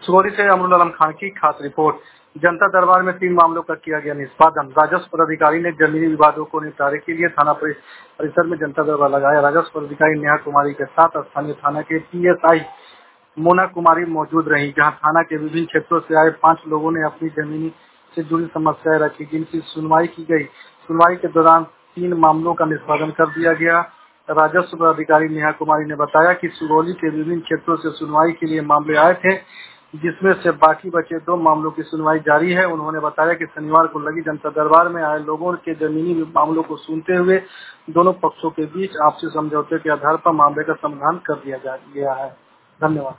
सुगौली से अमरुल आलम खान की खास रिपोर्ट। जनता दरबार में 3 मामलों का किया गया निष्पादन। राजस्व पदाधिकारी ने जमीनी विवादों को निपटारे के लिए थाना परिसर में जनता दरबार लगाया। राजस्व पदाधिकारी नेहा कुमारी के साथ स्थानीय थाना के पीएसआई मोना कुमारी मौजूद रही, जहां थाना के विभिन्न क्षेत्रों से आए 5 लोगों ने अपनी जमीनी से जुड़ी समस्याएं रखी, जिनकी सुनवाई की गई। सुनवाई के दौरान 3 मामलों का निष्पादन कर दिया गया। राजस्व पदाधिकारी नेहा कुमारी ने बताया कि सुगौली के विभिन्न क्षेत्रों से सुनवाई के लिए मामले आए थे, जिसमें से बाकी बचे 2 मामलों की सुनवाई जारी है। उन्होंने बताया कि शनिवार को लगी जनता दरबार में आए लोगों के जमीनी मामलों को सुनते हुए दोनों पक्षों के बीच आपसी समझौते के आधार पर मामले का समाधान कर दिया गया है। धन्यवाद।